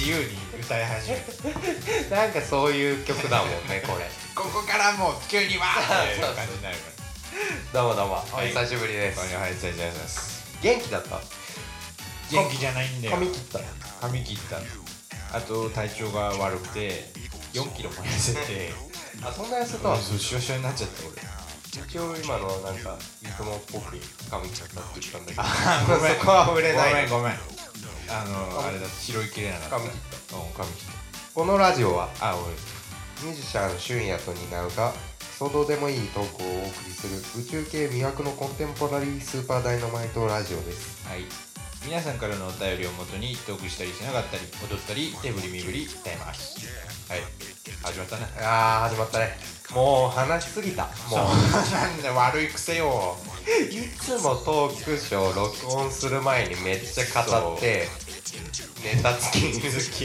自由に歌い始めるなんかそういう曲だもんねこれここからもう急にわーっていう感じになるかどうもどうも、 はいお久しぶりです。 らはい、じゃあます元気だった？ 元気じゃないんだよ。 髪切った？ 髪切った。あと体調が悪くて4キロも痩せてあ、そんな痩せたわ。 そうシュワシュワになっちゃった俺。 一応今のなんかいつもっぽく髪切ったって言ったんだけどごめんそこは触れない。 ごめんあれだ拾いきれなかった。 髪切った。 髪切っこのラジオはた。 ミュージシャン俊也と担うがクソどうでもいいトークをお送りする宇宙系魅惑のコンテンポラリースーパーダイナマイトラジオです。 はい、皆さんからのお便りをもとにトークしたりしなかったり踊ったり手振り身振り歌います。はい、始まったね。 始まったね。もう話しすぎた。もうなんで悪い癖よ。 いつもトークショー録音する前にめっちゃ語ってネタつきに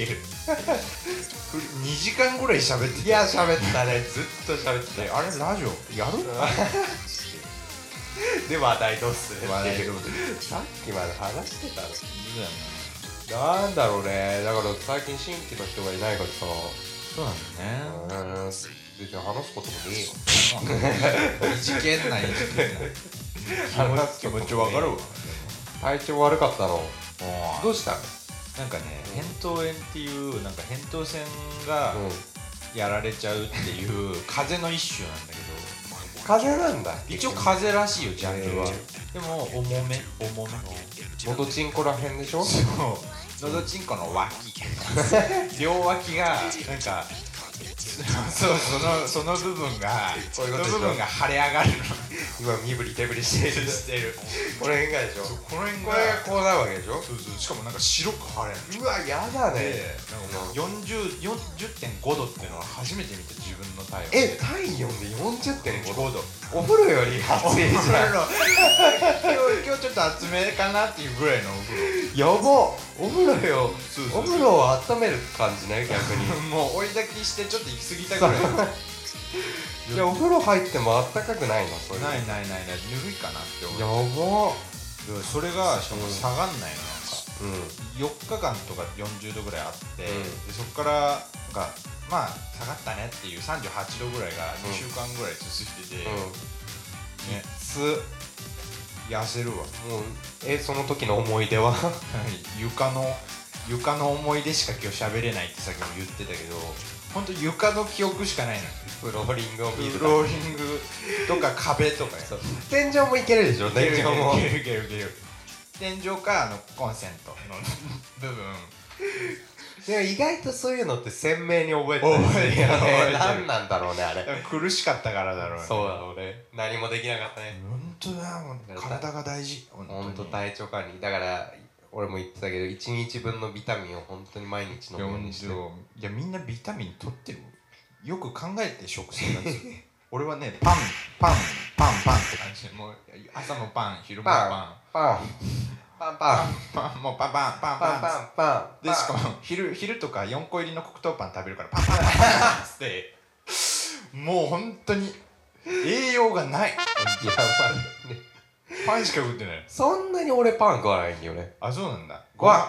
2時間ぐらい喋ってた。 いや喋ったね。ずっと喋ってた。 あれラジオやるで話題どうする話題っていうどうするさっきまで話してたの。 そうだよね。 なんだろうね。だから最近新規の人がいないからさ、 そうなんだね。 別に話すこともねえよ。 いじけんない気持ちわかるわ。 体調悪かったの。どうしたの？ なんかね、扁桃炎っていうなんか扁桃腺がやられちゃうっていう風邪の一種なんだけど、 風邪なんだ。 一応風邪らしいよジャンルは。でも重め元チンコらへんでしょ？ そう、のどちんこの脇両脇がなんかそうその部分がこういうことでしょ？ その部分が腫れ上がるの。 今身振り手振りしてる。 してる。 この辺がでしょ？ この辺これがこうなるわけでしょ？ そうしかもなんか白く腫れる。 うわ、やだね。 なんか40.5度っていうのは初めて見た自分の体温。 体温で 40.5 度。 度。 お風呂より暑いじゃん。 今日ちょっと厚めかなっていうぐらいのお風呂。 やば。お風呂よ。 そうそうそうお風呂を温める感じね、逆に。 もう追い焚きしてちょっと行き過ぎたぐらい。 いや、お風呂入ってもあったかくないの？それないぬるいかなって思やう。 ば。 それがしかも下がんないの。なんかうん。 4日間とか40度ぐらいあって、 うんでそこからなんかまあ下がったねっていう38度ぐらいが2週間ぐらい続いてて、ね、痩せるわ。 もうその時の思い出は床の思い出しか今日喋れないってさっきも言ってたけど、ほんと床の記憶しかないの。 フローリングを見る。 フローリングとか壁とかね。 天井もいけるでしょ？天井もいける。天井かコンセントの部分。 でも意外とそういうのって鮮明に覚えてる。 覚えてる何なんだろうね、あれ。 苦しかったからだろうね。 そうだろうね。何もできなかったね。 本当だ、体が大事。 本当体調管理だから、俺も言ってたけど1日分のビタミンを本当に毎日飲むようにして。 いやみんなビタミン取ってる。よく考えて食生活俺はね、パンって感じで、もう朝もパン、昼もパンもうパンで、しかも昼とか4個入りの黒糖パン食べるからパンってもう本当に栄養がない。 やばいね。 パンしか食ってない。 そんなに俺パン食わないんだよね。 あ、そうなんだ。 ご飯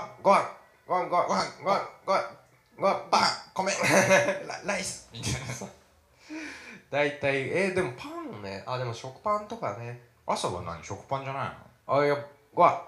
パン米ライスみたいな。 大体でもパンね。でも食パンとかね。 朝は何？食パンじゃないの？ いやご飯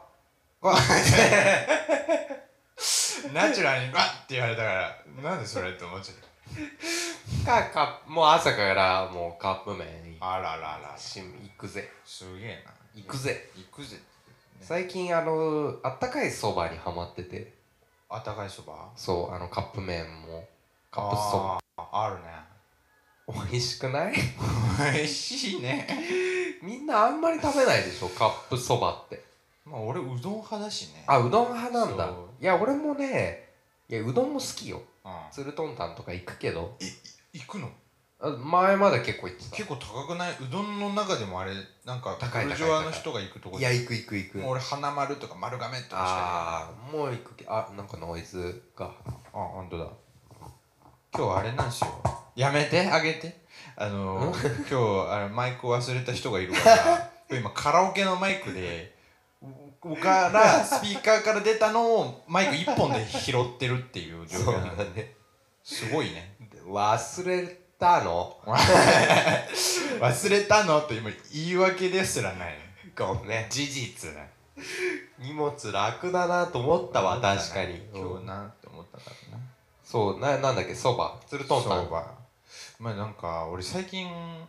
ナチュラルにガッって言われたからなんでそれって思っちゃった。 もう朝からもうカップ麺あら行くぜ。 すげえな。 行くぜ、最近あったかいそばにハマってて。 あったかいそば？ そうカップ麺もカップそばあるね。 美味しくない？ 美味しいね。 みんなあんまり食べないでしょ、カップそばって。 まあ俺うどん派だしね。 うどん派なんだ。いや俺もね、うどんも好きよ。つるとんたんとか行くけど。 行くの？ 前まで結構行ってた。 結構高くない？うどんの中でもあれなんか高いブルジョワの人が行くとこ。 いや行く。 もう俺花丸とか丸亀とかしかもう行くけど。なんかノイズが。 本当だ。今日あれなんですよ。やめてあげて。今日マイク忘れた人がいるから今カラオケのマイクでからスピーカーから出たのをマイク1本で拾ってるっていう状況なんだね。 すごいね。 忘れたの忘れたのって今言い訳ですらない。 ごめんね。 事実だ。 荷物楽だなと思ったわ、確かに。 今日なって思ったからな。 そう、なんだっけ、そば。つるとんたん。 そば。まあなんか俺最近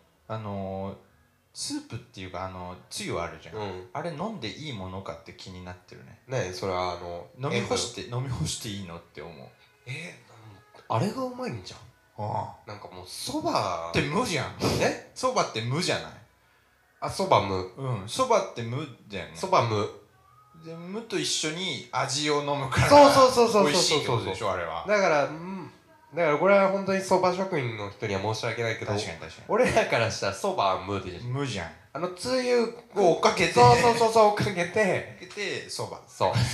スープっていうかつゆあるじゃん、あれ飲んでいいものかって気になってるね。 ねえ、それは飲み干していいのって思う。 あれがうまいんじゃん。なんかもうそばって無じゃん。そばって無じゃない。 あ、そば無。 そばって無じゃん。 そば無で無と一緒に味を飲むからそう美味しいってことでしょあれは。 だからこれは本当にそば職人の人には申し訳ないけど、 確かに俺らからしたらそばは無で無じゃん。 つゆを追っかけてそう追っかけてそば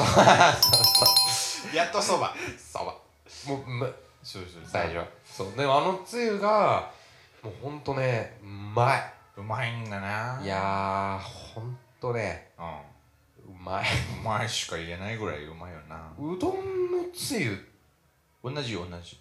やっとそばもう無そう最初そうでもつゆがもうほんとねうまいんだな。 いやーほんとねうまいしか言えないぐらいうまいよな。 うどんのつゆ同じ同じか同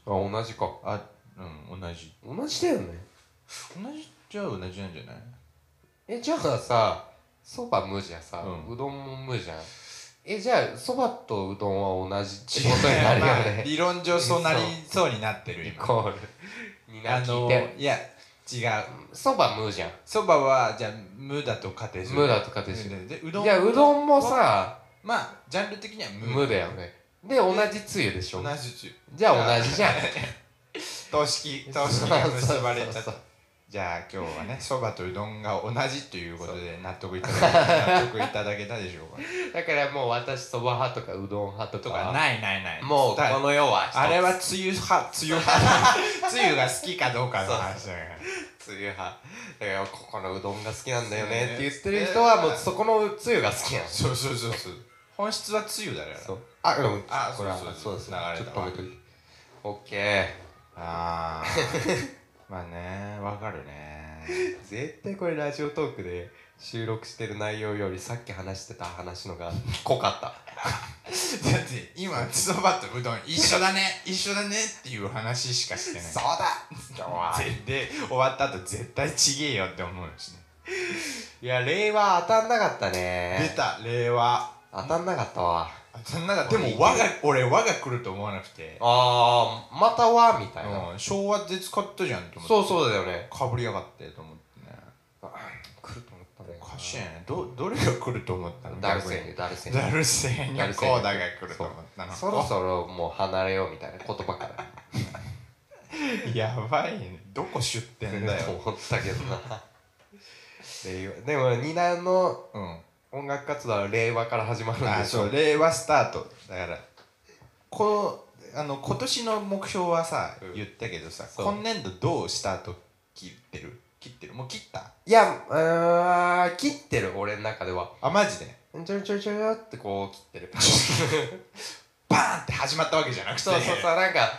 じだよね。 同じじゃ同じなんじゃない。 じゃあさそば無じゃさ、うどんも無じゃん。じゃあそばとうどんは同じってことになるよね理論上そうなりそうになってる。 イコールになっていや違う。 そば無じゃん。 そばはじゃあ無だと仮定する。 無だと仮定する。 でじゃあうどんもさまあジャンル的には無だよね。で同じつゆでしょ。 同じつゆ。 じゃあ同じじゃん。 等式が結ばれちゃった。じゃあ今日はねそばとうどんが同じということで納得いただけたでしょうか。 だからもう私そば派とかうどん派とかないもうこの世はあれはつゆ派つゆが好きかどうかの話だから。 つゆ派だからここのうどんが好きなんだよねって言ってる人はもうそこのつゆが好きなの。 そう本質はつゆだよ。 そうこれはそうです。 流れたわ。 ちょっと止めといて。オッケー。 まあねわかるね。 絶対これラジオトークで収録してる内容よりさっき話してた話のが濃かった。 だって今そばとうどん一緒だねっていう話しかしてない。 そうだで終わった後絶対ちげえよって思うしね。 いや令和当たんなかったね。 出た令和当たんなかったわ。 でも俺和が来ると思わなくて、 また和みたいな、 昭和で使ったじゃんと思って。 そうだよね。 かぶりやがってと思ってね。 来ると思ったね。 おかしいね。どれが来ると思ったの。 ダルセーニダルセーニャコーダが来ると思ったの。 そろそろもう離れようみたいな言葉からやばいね。どこ出店だよと思ったけどなでもニナの音楽活動は令和から始まるんでしょ。 令和スタートだから。今年の目標はさ、言ったけどさ、今年度どうスタート切ってるもう切った。 いや切ってる俺の中では。 マジでちょってこう切ってるバーンって始まったわけじゃなくて。 そうなんか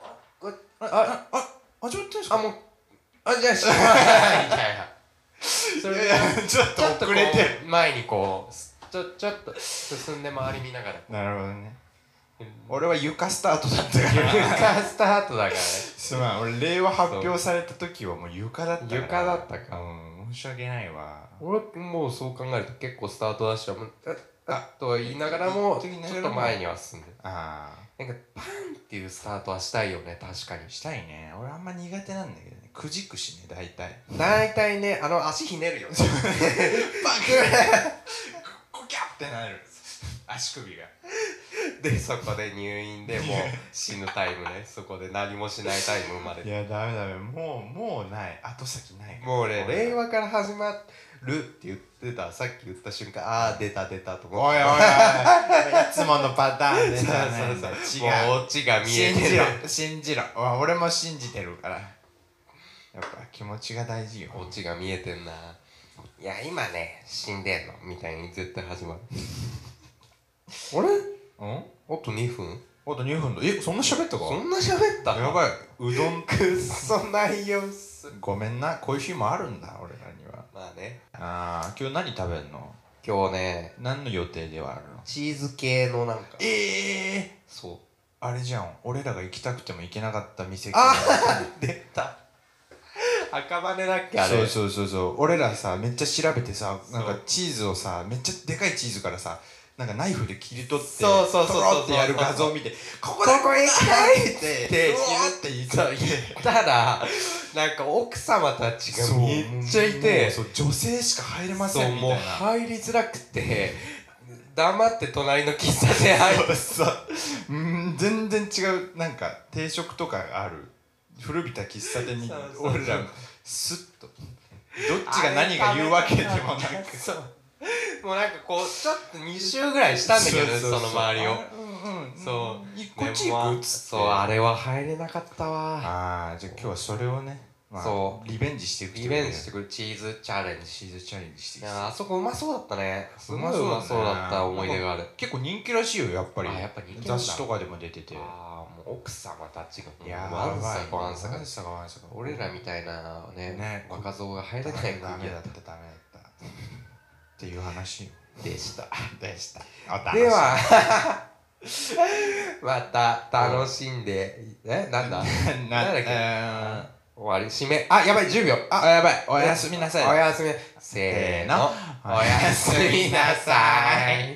始まってんすか。 もうじゃあしみたいな。 それちょっと遅れてる。 前にこうちょっと進んで周り見ながら。 なるほどね。俺は床スタートだったから。 床スタートだからね。 すまん、俺令和発表された時はもう床だったから。 床だったか。 申し訳ないわ。 俺もうそう考えると結構スタートダッシュはとは言いながらもちょっと前には進んでる。なんかパンっていうスタートはしたいよね。確かにしたいね。俺あんま苦手なんだけどね。くじくしね、 大体ね、足ひねるよね。バクコキャってなる足首が。 でそこで入院でもう死ぬタイムね。そこで何もしないタイム生まれて。 いやダメもうない後先ない。 もうね令和から始まるって言ってた。さっき言った瞬間出たと思って。 おいいつものパターンでさ。 もうオチが見えてる。 信じろ俺も信じてるから。やっぱ気持ちが大事よ。 オチが見えてんな。いや今ね死んでんのみたいに絶対始まる。あれあと2分あと2分だ。そんな喋ったか。 そんな喋ったやばいうどんくっそ内容す。 ごめんな。こういう日もあるんだ俺らには。 まあね。 今日何食べんの。 今日ね、 何の予定ではあるの？ チーズ系のなんか。 そう。あれじゃん。俺らが行きたくても行けなかった店。 出た。赤羽だっけあれ。 そう。俺らさ、めっちゃ調べてさ、なんかチーズをさ、めっちゃでかいチーズからさ、なんかナイフで切り取って、 そうトロってやる画像を見て、ここ行きたいって、 で、 うわーって言ったら、なんか奥様たちがめっちゃいて、 女性しか入れませんみたいな。 もう入りづらくて、黙って隣の喫茶店入る。 全然違う、なんか定食とかある古びた喫茶店に俺らスッと、どっちが何が言うわけでもなく、 もうなんかこうちょっと2周ぐらいしたんだけどね、その周りを。 そう、こっち行くっつって。 そう、あれは入れなかったわ。 じゃあ今日はそれをね、そうリベンジしていく。 リベンジしてくるチーズチャレンジしていく。いや、あそこうまそうだったね。すごいうまそうだった思い出がある。 結構人気らしいよ、やっぱり。 やっぱ人気なんだ。 雑誌とかでも出てて。 もう奥様たちがわんさか俺らみたいなね若造が入れないダメだったっていう話でした。 ではまた楽しんで、なんだっけ、終わり、締め。やばい、10秒。 やばい、おやすみなさい。 おやすみ。せーの、おやすみなさい。